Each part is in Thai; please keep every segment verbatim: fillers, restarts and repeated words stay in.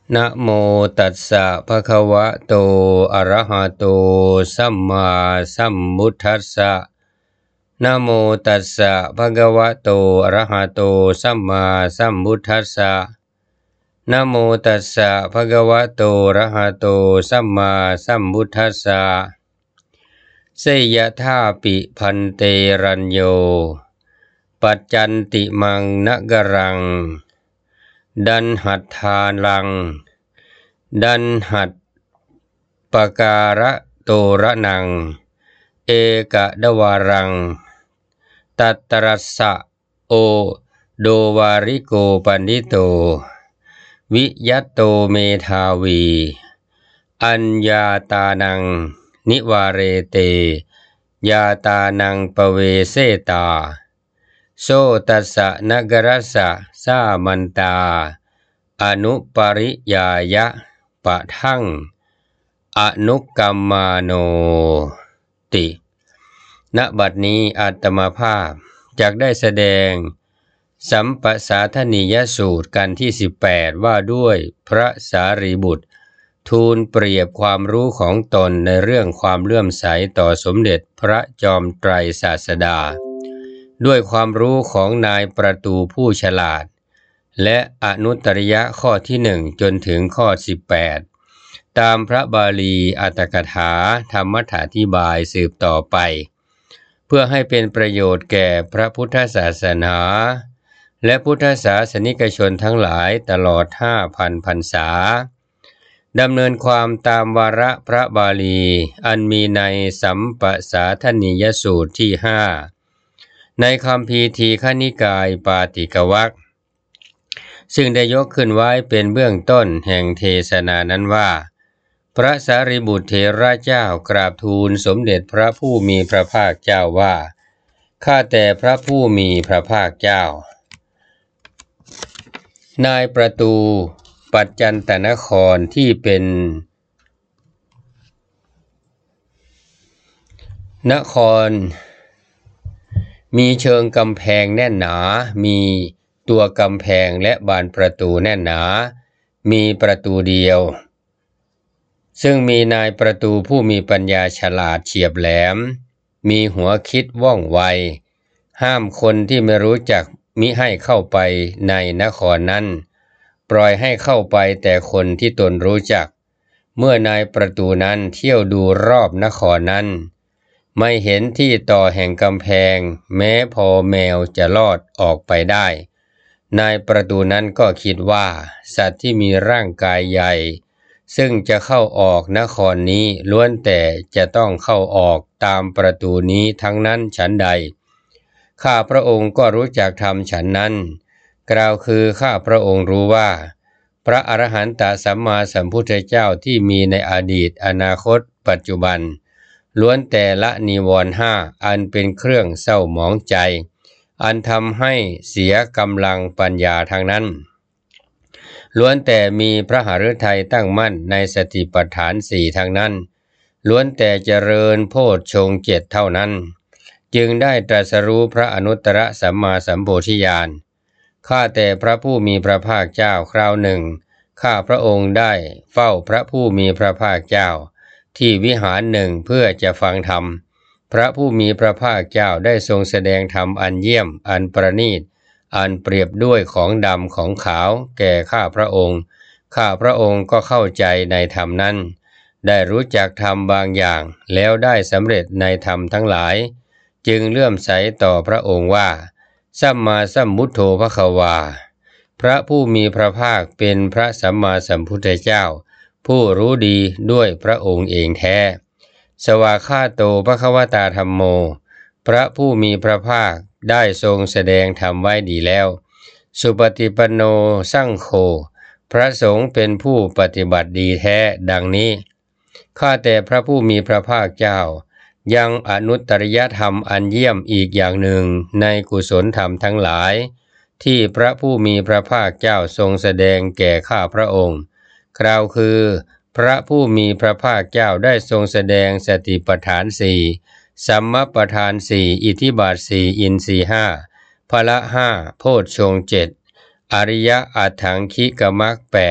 นะโมตัสสะภะคะวะโตอะระหะโตสัมมาสัมพุทธัสสะนะโมตัสสะภะคะวะโตอะระหะโตสัมมาสัมพุทธัสสะนะโมตัสสะภะคะวะโตอะระหะโตสัมมาสัมพุทธัสสะเสยธาปิพันเตรัญโยปัจจันติมังนะกรังดันหัตถาลังดันหัตปการะโตระนังเอกดวารังตัตตรัสสะโอโดวาริโกปันดิโตวิยัตโตเมธาวีอัญญาตานังนิวาเรเตยาตานังปเวเสตาโสตัสสะนกรัสสะสามันตาอนุปริยายะปะทังอนุกัมมาโนติณบัดนี้อาตมาภาพจักได้แสดงสัมปสาทนียสูตรกันที่สิบแปดว่าด้วยพระสารีบุตรทูลเปรียบความรู้ของตนในเรื่องความเลื่อมใสต่อสมเด็จพระจอมไตรศาสดาด้วยความรู้ของนายประตูผู้ฉลาดและอนุตริยะข้อที่หนึ่งจนถึงข้อสิบแปดตามพระบาลีอัตถกถาธรรมถาธิบายสืบต่อไปเพื่อให้เป็นประโยชน์แก่พระพุทธศาสนาและพุทธศาสนิกชนทั้งหลายตลอดห้าพันพรรษาดำเนินความตามวาระพระบาลีอันมีในสัมปสาทนียสูตรที่ห้าในคัมภีร์ทีฆนิกายปาติกวรรคซึ่งได้ยกขึ้นไว้เป็นเบื้องต้นแห่งเทศนานั้นว่าพระสารีบุตรเถระเจ้ากราบทูลสมเด็จพระผู้มีพระภาคเจ้าว่าข้าแต่พระผู้มีพระภาคเจ้านายประตูปัจจันตนครที่เป็นนครมีเชิงกำแพงแน่นหนามีตัวกำแพงและบานประตูแน่นหนามีประตูเดียวซึ่งมีนายประตูผู้มีปัญญาฉลาดเฉียบแหลมมีหัวคิดว่องไวห้ามคนที่ไม่รู้จักมิให้เข้าไปในนครนั้นปล่อยให้เข้าไปแต่คนที่ตนรู้จักเมื่อนายประตูนั้นเที่ยวดูรอบนครนั้นไม่เห็นที่ต่อแห่งกำแพงแม้พอแมวจะลอดออกไปได้นายประตูนั้นก็คิดว่าสัตว์ที่มีร่างกายใหญ่ซึ่งจะเข้าออกนครนี้ล้วนแต่จะต้องเข้าออกตามประตูนี้ทั้งนั้นฉันใดข้าพระองค์ก็รู้จักธรรมฉันนั้นกล่าวคือข้าพระองค์รู้ว่าพระอรหันตสัมมาสัมพุทธเจ้าที่มีในอดีตอนาคตปัจจุบันล้วนแต่ละนิวรณ์ห้าอันเป็นเครื่องเศร้าหมองใจอันทำให้เสียกำลังปัญญาทางนั้นล้วนแต่มีพระหฤทัยตั้งมั่นในสติปัฏฐานสี่ทางนั้นล้วนแต่เจริญโพชฌงค์เจ็ดเท่านั้นจึงได้ตรัสรู้พระอนุตตรสัมมาสัมโพธิญาณข้าแต่พระผู้มีพระภาคเจ้าคราวหนึ่งข้าพระองค์ได้เฝ้าพระผู้มีพระภาคเจ้าที่วิหารหนึ่งเพื่อจะฟังธรรมพระผู้มีพระภาคเจ้าได้ทรงแสดงธรรมอันเยี่ยมอันประณีตอันเปรียบด้วยของดำของขาวแก่ข้าพระองค์ข้าพระองค์ก็เข้าใจในธรรมนั้นได้รู้จักธรรมบางอย่างแล้วได้สำเร็จในธรรมทั้งหลายจึงเลื่อมใสต่อพระองค์ว่าสัมมาสัมพุทโธภควาพระผู้มีพระภาคเป็นพระสัมมาสัมพุทธเจ้าผู้รู้ดีด้วยพระองค์เองแท้สวากขาโตภควตาธัมโมพระผู้มีพระภาคได้ทรงแสดงธรรมไว้ดีแล้วสุปฏิปันโนสังโฆพระสงฆ์เป็นผู้ปฏิบัติดีแท้ดังนี้ข้าแต่พระผู้มีพระภาคเจ้ายังอนุตตริยธรรมอันเยี่ยมอีกอย่างหนึ่งในกุศลธรรมทั้งหลายที่พระผู้มีพระภาคเจ้าทรงแสดงแก่ข้าพระองค์กล่าวคือพระผู้มีพระภาคเจ้าได้ทรงแสดงสติปัฏฐานสี่สัมมัปปทานสี่อิทธิบาทสี่อินทรีย์ห้าพละห้าโพชฌงค์เจ็ดอริยะอัตถังคิกมรรคแปด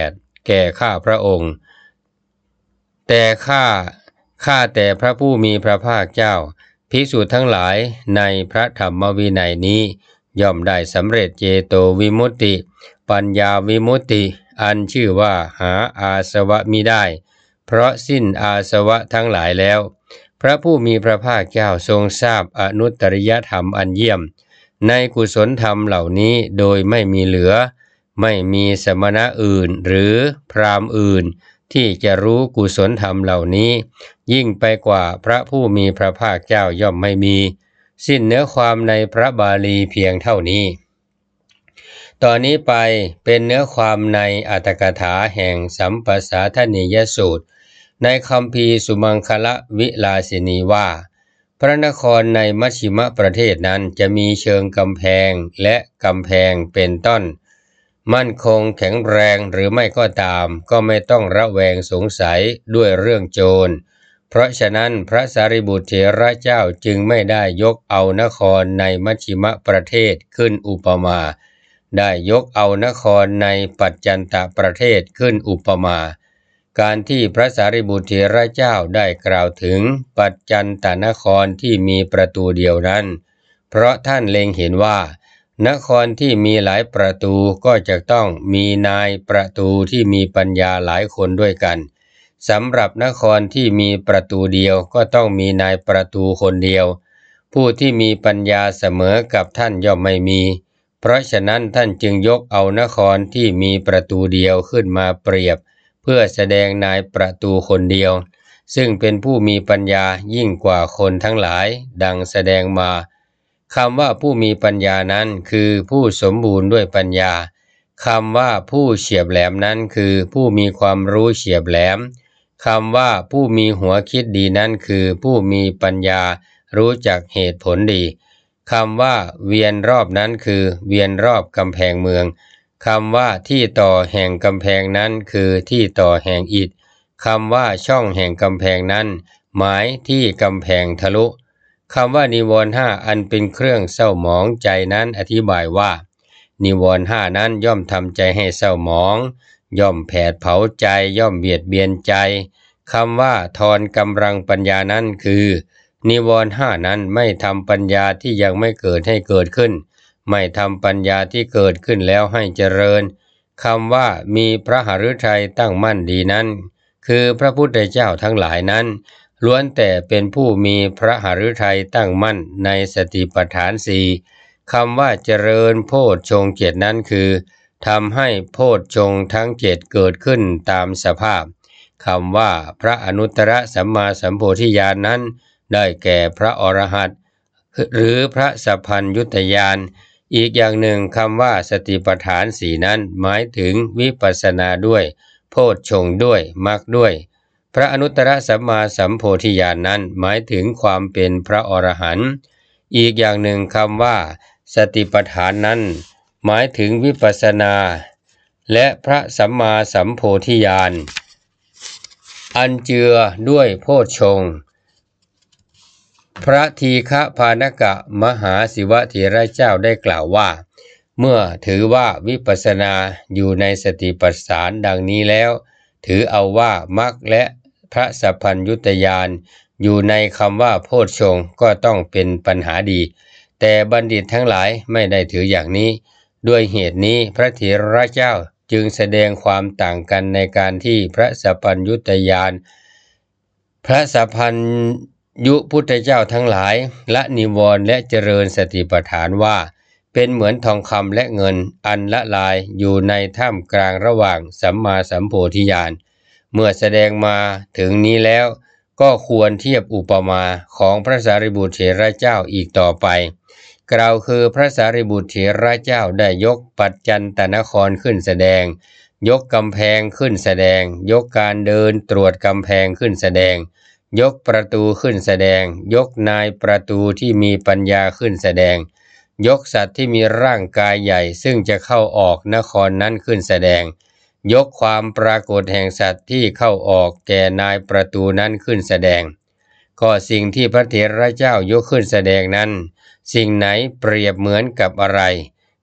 แก่ข้าพระองค์แต่ข้าข้าแต่พระผู้มีพระภาคเจ้าภิกษุทั้งหลายในพระธรรมวินัยนี้ย่อมได้สำเร็จเจโตวิมุตติปัญญาวิมุตติอันชื่อว่าหาอาสวะมิได้เพราะสิ้นอาสวะทั้งหลายแล้วพระผู้มีพระภาคเจ้าทรงทราบอนุตตริยธรรมอันเยี่ยมในกุศลธรรมเหล่านี้โดยไม่มีเหลือไม่มีสมณะอื่นหรือพราหมณ์อื่นที่จะรู้กุศลธรรมเหล่านี้ยิ่งไปกว่าพระผู้มีพระภาคเจ้าย่อมไม่มีสิ้นเนื้อความในพระบาลีเพียงเท่านี้ตอนนี้ไปเป็นเนื้อความในอัตถกถาแห่งสัมปสาทนิยสูตรในคัมภีร์สุมังคละวิลาสินีว่าพระนครในมัชชิมประเทศนั้นจะมีเชิงกำแพงและกำแพงเป็นต้นมั่นคงแข็งแรงหรือไม่ก็ตามก็ไม่ต้องระแวงสงสัยด้วยเรื่องโจรเพราะฉะนั้นพระสารีบุตรเถระเจ้าจึงไม่ได้ยกเอานครในมัชชิมประเทศขึ้นอุปมาได้ยกเอานครในปัจจันตประเทศขึ้นอุปมาการที่พระสารีบุตรเถระเจ้าได้กล่าวถึงปัจจันตนครที่มีประตูเดียวนั้นเพราะท่านเล็งเห็นว่านครที่มีหลายประตูก็จะต้องมีนายประตูที่มีปัญญาหลายคนด้วยกันสำหรับนครที่มีประตูเดียวก็ต้องมีนายประตูคนเดียวผู้ที่มีปัญญาเสมอกับท่านย่อมไม่มีเพราะฉะนั้นท่านจึงยกเอานครที่มีประตูเดียวขึ้นมาเปรียบเพื่อแสดงนายประตูคนเดียวซึ่งเป็นผู้มีปัญญายิ่งกว่าคนทั้งหลายดังแสดงมาคำว่าผู้มีปัญญานั้นคือผู้สมบูรณ์ด้วยปัญญาคำว่าผู้เฉียบแหลมนั้นคือผู้มีความรู้เฉียบแหลมคำว่าผู้มีหัวคิดดีนั้นคือผู้มีปัญญารู้จักเหตุผลดีคำว่าเวียนรอบนั้นคือเวียนรอบกำแพงเมืองคำว่าที่ต่อแห่งกำแพงนั้นคือที่ต่อแห่งอิฐคำว่าช่องแห่งกำแพงนั้นหมายที่กำแพงทะลุคำว่านิวรณ์ห้าอันเป็นเครื่องเศร้าหมองใจนั้นอธิบายว่านิวรณ์ห้านั้นย่อมทำใจให้เศร้าหมองย่อมแผดเผาใจย่อมเบียดเบียนใจคำว่าทอนกำลังปัญญานั้นคือนิวรณ์ห้านั้นไม่ทำปัญญาที่ยังไม่เกิดให้เกิดขึ้นไม่ทำปัญญาที่เกิดขึ้นแล้วให้เจริญคำว่ามีพระหฤทัยตั้งมั่นดีนั้นคือพระพุทธเจ้าทั้งหลายนั้นล้วนแต่เป็นผู้มีพระหฤทัยตั้งมั่นในสติปัฏฐานสี่คำว่าเจริญโพชฌงค์เจ็ดนั้นคือทำให้โพชฌงค์ทั้งเจ็ดเกิดขึ้นตามสภาพคำว่าพระอนุตตรสัมมาสัมโพธิญาณนั้นได้แก่พระอรหันต์หรือพระสัพพัญญุตญาณอีกอย่างหนึ่งคำว่าสติปัฏฐานสี่นั้นหมายถึงวิปัสสนาด้วยโพชฌงค์ด้วยมรรคด้วยพระอนุตตรสัมมาสัมโพธิญาณนั้นหมายถึงความเป็นพระอรหันต์อีกอย่างหนึ่งคำว่าสติปัฏฐานนั้นหมายถึงวิปัสสนาและพระสัมมาสัมโพธิญาณอันเจือด้วยโพชฌงค์พระทีฆพานกะมหาศิวะเถระเจ้าได้กล่าวว่าเมื่อถือว่าวิปัสสนาอยู่ในสติปัฏฐานดังนี้แล้วถือเอาว่ามรรคและพระสัพพัญญุตญาณอยู่ในคำว่าโพชฌงค์ก็ต้องเป็นปัญหาดีแต่บัณฑิตทั้งหลายไม่ได้ถืออย่างนี้ด้วยเหตุนี้พระเถระเจ้าจึงแสดงความต่างกันในการที่พระสัพพัญญุตญาณพระสัพพัญยุพุทธเจ้าทั้งหลายละนิวรณ์และเจริญสติปัฏฐานว่าเป็นเหมือนทองคำและเงินอันละลายอยู่ในท่ามกลางระหว่างสัมมาสัมโพธิญาณเมื่อแสดงมาถึงนี้แล้วก็ควรเทียบอุปมาของพระสารีบุตรเถระเจ้าอีกต่อไปกล่าวคือพระสารีบุตรเถระเจ้าได้ยกปัจจันตนครขึ้นแสดงยกกำแพงขึ้นแสดงยกการเดินตรวจกำแพงขึ้นแสดงยกประตูขึ้นแสดงยกนายประตูที่มีปัญญาขึ้นแสดงยกสัตว์ที่มีร่างกายใหญ่ซึ่งจะเข้าออกนครนั้นขึ้นแสดงยกความปรากฏแห่งสัตว์ที่เข้าออกแก่นายประตูนั้นขึ้นแสดงก็สิ่งที่พระเถระเจ้ายกขึ้นแสดงนั้นสิ่งไหนเปรียบเหมือนกับอะไร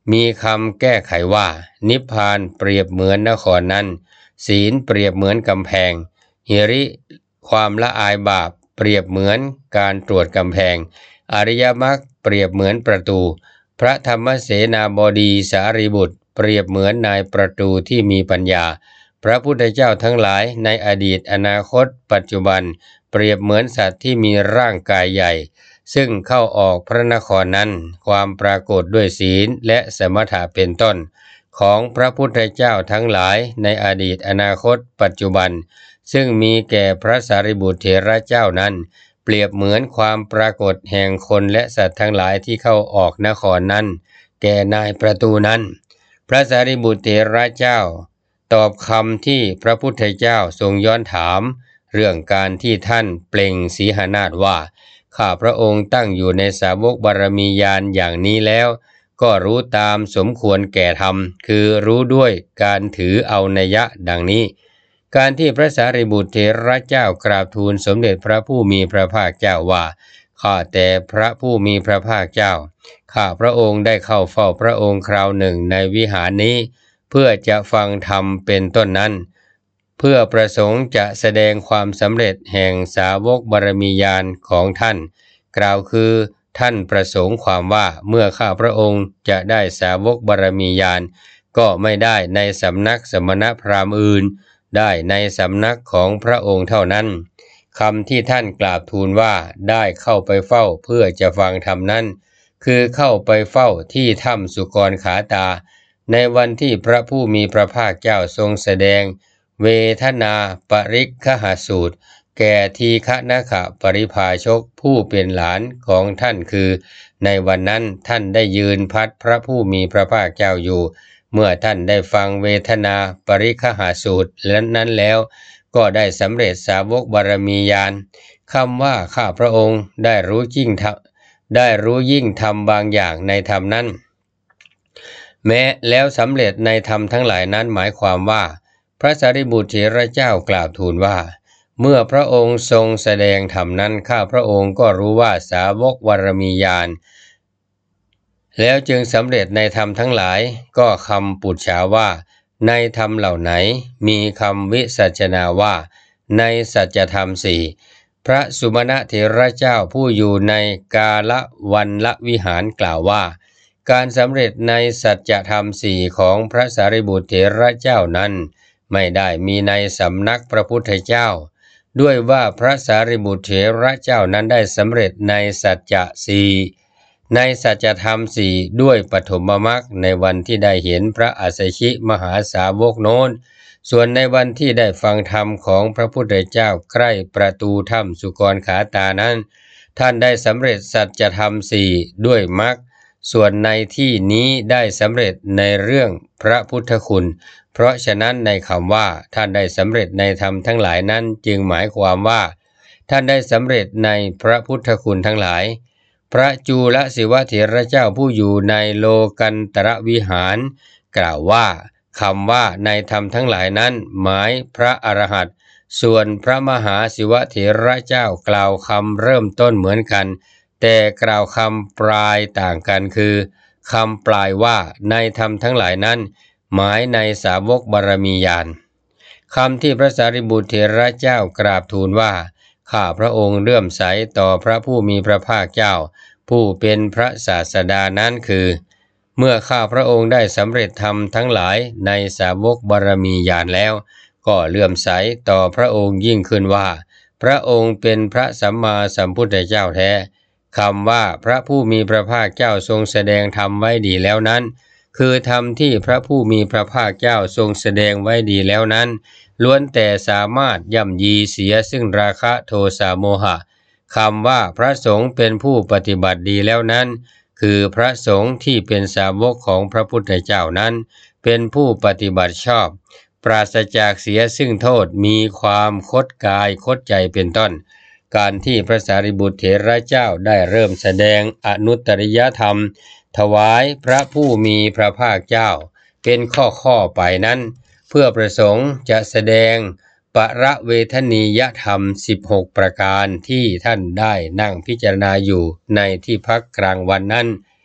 มีคำแก้ไขว่านิพพานเปรียบเหมือนนครนั้นศีลเปรียบเหมือนกำแพงหิริความละอายบาปเปรียบเหมือนการตรวจกำแพงอริยมรรคเปรียบเหมือนประตูพระธรรมเสนาบดีสารีบุตรเปรียบเหมือนนายประตูที่มีปัญญาพระพุทธเจ้าทั้งหลายในอดีตอนาคตปัจจุบันเปรียบเหมือนสัตว์ที่มีร่างกายใหญ่ซึ่งเข้าออกพระนครนั้นความปรากฏด้วยศีลและสมถะเป็นต้นของพระพุทธเจ้าทั้งหลายในอดีตอนาคตปัจจุบันซึ่งมีแก่พระสารีบุตรเถระเจ้านั้นเปรียบเหมือนความปรากฏแห่งคนและสัตว์ทั้งหลายที่เข้าออกนครนั้นแก่นายประตูนั้นพระสารีบุตรเถระเจ้าตอบคำที่พระพุทธเจ้าทรงย้อนถามเรื่องการที่ท่านเปล่งสีหนาฏว่าข้าพระองค์ตั้งอยู่ในสาวกบารมีญาณอย่างนี้แล้วก็รู้ตามสมควรแก่ธรรมคือรู้ด้วยการถือเอานัยยะดังนี้การที่พระสารีบุตรเถระเจ้ากราบทูลสมเด็จพระผู้มีพระภาคเจ้าว่าข้าแต่พระผู้มีพระภาคเจ้าข้าพระองค์ได้เข้าเฝ้าพระองค์คราวหนึ่งในวิหารนี้เพื่อจะฟังธรรมเป็นต้นนั้นเพื่อประสงค์จะแสดงความสำเร็จแห่งสาวกบารมีญาณของท่านกล่าวคือท่านประสงค์ความว่าเมื่อข้าพระองค์จะได้สาวกบารมีญาณก็ไม่ได้ในสำนักสมณพราหมณ์อื่นได้ในสำนักของพระองค์เท่านั้นคำที่ท่านกราบทูลว่าได้เข้าไปเฝ้าเพื่อจะฟังธรรมนั้นคือเข้าไปเฝ้าที่ถ้ำสุกรขาตาในวันที่พระผู้มีพระภาคเจ้าทรงแสดงเวทนาปริคหสูตรแก่ทีฆนคปริภาชกผู้เป็นหลานของท่านคือในวันนั้นท่านได้ยืนพัดพระผู้มีพระภาคเจ้าอยู่เมื่อท่านได้ฟังเวทนาปริคหสูตรนั้นแล้วก็ได้สำเร็จสาวกบารมีญาณคำว่าข้าพระองค์ได้รู้ยิ่งได้รู้ยิ่งธรรมบางอย่างในธรรมนั้นแม้แล้วสำเร็จในธรรมทั้งหลายนั้นหมายความว่าพระสารีบุตรเถระเจ้ากล่าวทูลว่าเมื่อพระองค์ทรงแสดงธรรมนั้นข้าพระองค์ก็รู้ว่าสาวกบารมีญาณแล้วจึงสำเร็จในธรรมทั้งหลายก็คำปุจฉาว่าในธรรมเหล่าไหนมีคำวิสัชนาว่าในสัจธรรมสี่พระสุมาณเถระเจ้าผู้อยู่ในกาลวันละวิหารกล่าวว่าการสำเร็จในสัจธรรมสี่ของพระสารีบุตรเถระเจ้านั้นไม่ได้มีในสำนักพระพุทธเจ้าด้วยว่าพระสารีบุตรเถระเจ้านั้นได้สำเร็จในสัจจะสี่ในสัจธรรมสี่ด้วยปฐมมรรคในวันที่ได้เห็นพระอัสสชิมหาสาวกโน้นส่วนในวันที่ได้ฟังธรรมของพระพุทธเจ้าใกล้ประตูถ้ำสุกรขาตานั้นท่านได้สำเร็จสัจธรรมสี่ด้วยมรรคส่วนในที่นี้ได้สำเร็จในเรื่องพระพุทธคุณเพราะฉะนั้นในคำว่าท่านได้สำเร็จในธรรมทั้งหลายนั้นจึงหมายความว่าท่านได้สำเร็จในพระพุทธคุณทั้งหลายพระจูลศิวเถระเจ้าผู้อยู่ในโลกันตรวิหารกล่าวว่าคำว่าในธรรมทั้งหลายนั้นหมายพระอรหันต์ส่วนพระมหาศิวเถระเจ้ากล่าวคำเริ่มต้นเหมือนกันแต่กล่าวคำปลายต่างกันคือคำปลายว่าในธรรมทั้งหลายนั้นหมายในสาวกบารมีญาณคำที่พระสารีบุตรเถระเจ้ากราบทูลว่าข้าพระองค์เลื่อมใสต่อพระผู้มีพระภาคเจ้าผู้เป็นพระศาสดานั้นคือเมื่อข้าพระองค์ได้สำเร็จธรรมทั้งหลายในสาวกบารมีญาณแล้วก็เลื่อมใสต่อพระองค์ยิ่งขึ้นว่าพระองค์เป็นพระสัมมาสัมพุทธเจ้าแท้คำว่าพระผู้มีพระภาคเจ้าทรงแสดงธรรมไว้ดีแล้วนั้นคือธรรมที่พระผู้มีพระภาคเจ้าทรงแสดงไว้ดีแล้วนั้นล้วนแต่สามารถย่ำยีเสียซึ่งราคะโทสะโมหะคำว่าพระสงฆ์เป็นผู้ปฏิบัติดีแล้วนั้นคือพระสงฆ์ที่เป็นสาวกของพระพุทธเจ้านั้นเป็นผู้ปฏิบัติชอบปราศจากเสียซึ่งโทษมีความคดกายคดใจเป็นต้นการที่พระสารีบุตรเถระเจ้าได้เริ่มแสดงอนุตตริยธรรมถวายพระผู้มีพระภาคเจ้าเป็นข้อข้อไปนั้นเพื่อประสงค์จะแสดงปรเวทนียธรรมสิบหกประการที่ท่านได้นั่งพิจารณาอยู่ในที่พักกลางวันนั้น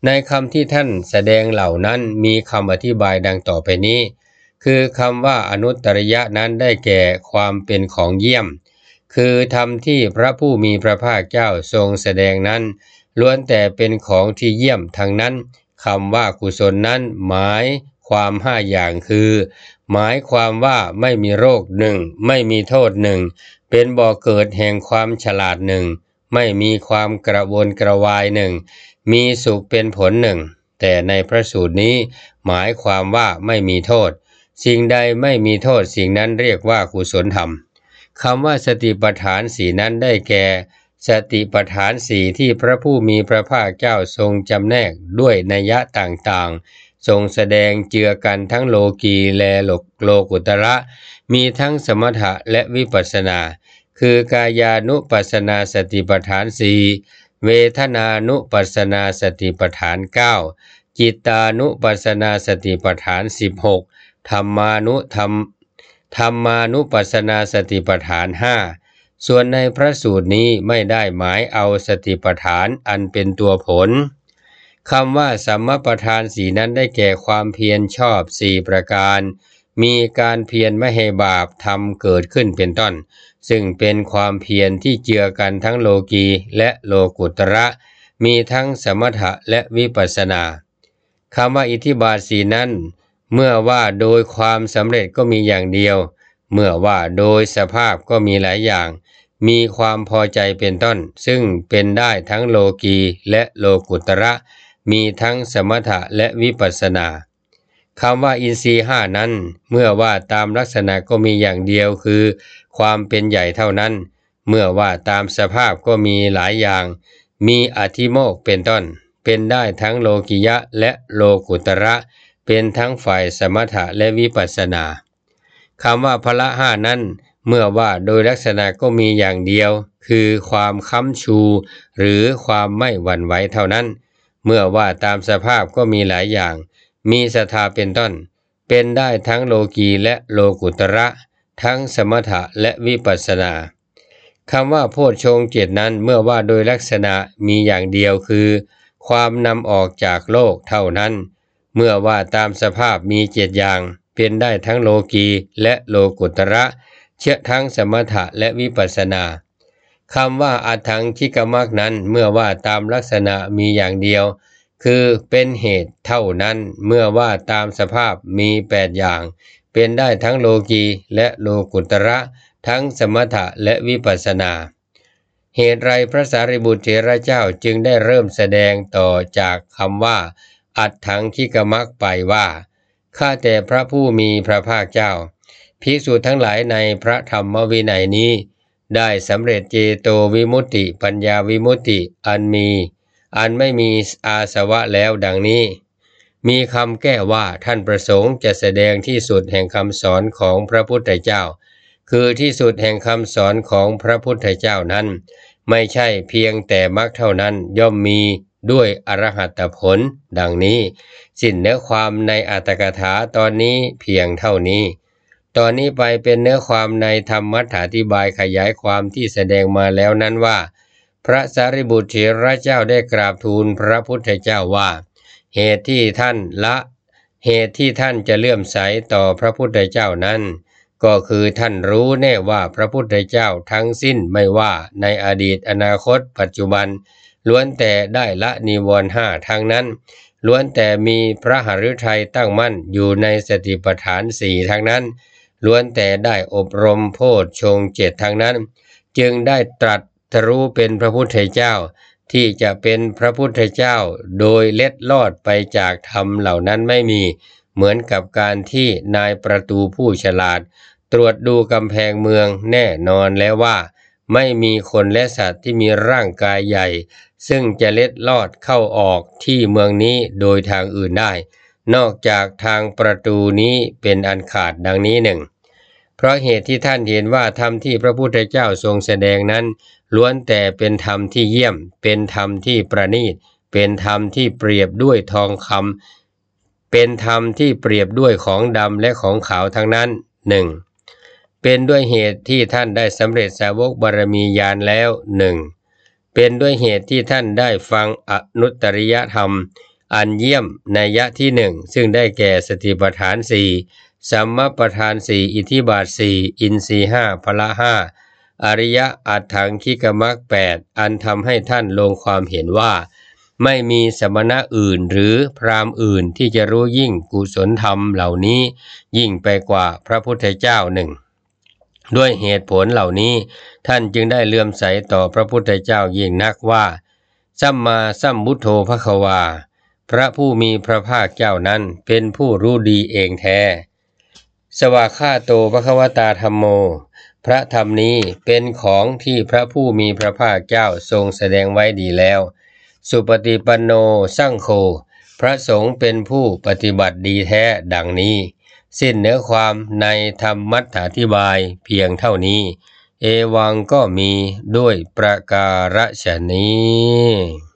ในคำที่ท่านแสดงเหล่านั้นมีคำอธิบายดังต่อไปนี้คือคำว่าอนุตตริยะนั้นได้แก่ความเป็นของเยี่ยมคือธรรมที่พระผู้มีพระภาคเจ้าทรงแสดงนั้นล้วนแต่เป็นของที่เยี่ยมทั้งนั้นคำว่ากุศลนั้นหมายความห้าอย่างคือหมายความว่าไม่มีโรคหนึ่งไม่มีโทษหนึ่งเป็นบ่อเกิดแห่งความฉลาดหนึ่งไม่มีความกระวนกระวายหนึ่งมีสุขเป็นผลหนึ่งแต่ในพระสูตรนี้หมายความว่าไม่มีโทษสิ่งใดไม่มีโทษสิ่งนั้นเรียกว่ากุศลธรรมคำว่าสติปัฏฐานสี่นั้นได้แก่สติปัฏฐานสี่ที่พระผู้มีพระภาคเจ้าทรงจำแนกด้วยนัยยะต่างๆทรงแสดงเจือกันทั้งโลกีและโลกุตระมีทั้งสมถะและวิปัสสนาคือกายานุปัสสนาสติปัฏฐานสี่เวทนานุปัสสนาสติปัฏฐานเก้าจิตานุปัสสนาสติปัฏฐานสิบหกธรรมานุธรรมธรรมานุปัสสนาสติปัฏฐานห้าส่วนในพระสูตรนี้ไม่ได้หมายเอาสติปัฏฐานอันเป็นตัวผลคำว่าสัมมาประธานสี่นั้นได้แก่ความเพียรชอบสี่ประการมีการเพียรไม่ให้บาปทำเกิดขึ้นเป็นต้นซึ่งเป็นความเพียรที่เจือกันทั้งโลกีและโลกุตระมีทั้งสมถะและวิปัสสนาคำว่าอิทธิบาทสี่นั้นเมื่อว่าโดยความสำเร็จก็มีอย่างเดียวเมื่อว่าโดยสภาพก็มีหลายอย่างมีความพอใจเป็นต้นซึ่งเป็นได้ทั้งโลกีและโลกุตระมีทั้งสมถะและวิปัสสนาคำว่าอินทรีย์ห้านั้นเมื่อว่าตามลักษณะก็มีอย่างเดียวคือความเป็นใหญ่เท่านั้นเมื่อว่าตามสภาพก็มีหลายอย่างมีอธิโมกข์เป็นต้นเป็นได้ทั้งโลกิยะและโลกุตระเป็นทั้งฝ่ายสมถะและวิปัสสนาคำว่าพละห้านั้นเมื่อว่าโดยลักษณะก็มีอย่างเดียวคือความค้ำชูหรือความไม่หวั่นไหวเท่านั้นเมื่อว่าตามสภาพก็มีหลายอย่างมีศรัทธาเป็นต้นเป็นได้ทั้งโลกีและโลกุตระทั้งสมถะและวิปัสสนาคำว่าโพชฌงค์เจ็ดนั้นเมื่อว่าโดยลักษณะมีอย่างเดียวคือความนำออกจากโลกเท่านั้นเมื่อว่าตามสภาพมีเจ็ดอย่างเป็นได้ทั้งโลกีและโลกุตระเชื่อทั้งสมถะและวิปัสสนาคำว่าอัฏฐังคิกมักนั้นเมื่อว่าตามลักษณะมีอย่างเดียวคือเป็นเหตุเท่านั้นเมื่อว่าตามสภาพมีแปดอย่างเป็นได้ทั้งโลกีและโลกุตระทั้งสมถะและวิปัสสนาเหตุไรพระสารีบุตรเถระเจ้าจึงได้เริ่มแสดงต่อจากคำว่าอัฏฐังคิกมักไปว่าข้าแต่พระผู้มีพระภาคเจ้าภิกษุทั้งหลายในพระธรรมวินัยนี้ได้สำเร็จเจโตวิมุตติปัญญาวิมุตติอันมีอันไม่มีอาสวะแล้วดังนี้มีคำแก้ว่าท่านประสงค์จะแสดงที่สุดแห่งคำสอนของพระพุทธเจ้าคือที่สุดแห่งคำสอนของพระพุทธเจ้านั้นไม่ใช่เพียงแต่มรรคเท่านั้นย่อมมีด้วยอรหัตผลดังนี้สิ้นเนื้อความในอัตถกถาตอนนี้เพียงเท่านี้ตอนนี้ไปเป็นเนื้อความในธรรมัฏฐาธิบายขยายความที่แสดงมาแล้วนั้นว่าพระสารีบุตรเถระเจ้าได้กราบทูลพระพุทธเจ้าว่าเหตุที่ท่านละเหตุที่ท่านจะเลื่อมใสต่อพระพุทธเจ้านั้นก็คือท่านรู้แน่ว่าพระพุทธเจ้าทั้งสิ้นไม่ว่าในอดีตอนาคตปัจจุบันล้วนแต่ได้ละนิวรณ์ห้าทั้งนั้นล้วนแต่มีพระหฤทัยตั้งมั่นอยู่ในสติปัฏฐานสี่ทั้งนั้นล้วนแต่ได้อบรมโพชฌงค์เจ็ดทั้งนั้นจึงได้ตรัสรู้เป็นพระพุทธเจ้าที่จะเป็นพระพุทธเจ้าโดยเล็ดลอดไปจากธรรมเหล่านั้นไม่มีเหมือนกับการที่นายประตูผู้ฉลาดตรวจดูกำแพงเมืองแน่นอนแล้วว่าไม่มีคนและสัตว์ที่มีร่างกายใหญ่ซึ่งจะเล็ดลอดเข้าออกที่เมืองนี้โดยทางอื่นได้นอกจากทางประตูนี้เป็นอันขาดดังนี้หนึ่งเพราะเหตุที่ท่านเห็นว่าธรรมที่พระพุทธเจ้าทรงแสดงนั้นล้วนแต่เป็นธรรมที่เยี่ยมเป็นธรรมที่ประณีตเป็นธรรมที่เปรียบด้วยทองคำเป็นธรรมที่เปรียบด้วยของดำและของขาวทั้งนั้นหนึ่งเป็นด้วยเหตุที่ท่านได้สำเร็จสาวกบารมีญาณแล้วหนึ่งเป็นด้วยเหตุที่ท่านได้ฟังอนุตตริยธรรมอันเยี่ยมนัยยะที่หนึ่งซึ่งได้แก่สติปัฏฐานสี่สัมมาปัฏฐานสี่อิทธิบาทสี่อินทรีย์ห้าพละห้าอริยะอัตถังคิกมรรคแปดอันทำให้ท่านลงความเห็นว่าไม่มีสมณะอื่นหรือพราหมณ์อื่นที่จะรู้ยิ่งกุศลธรรมเหล่านี้ยิ่งไปกว่าพระพุทธเจ้าหนึ่งด้วยเหตุผลเหล่านี้ท่านจึงได้เลื่อมใสต่อพระพุทธเจ้ายิ่งนักว่าสัมมาสัมพุทโธภควาพระผู้มีพระภาคเจ้านั้นเป็นผู้รู้ดีเองแท้สวากขาโตภควตาธัมโมพระธรรมนี้เป็นของที่พระผู้มีพระภาคเจ้าทรงแสดงไว้ดีแล้วสุปฏิปันโนสังโฆพระสงฆ์เป็นผู้ปฏิบัติดีแท้ดังนี้สิ้นเนื้อความในธรรมมัฏฐาธิบายเพียงเท่านี้เอวังก็มีด้วยประการฉะนี้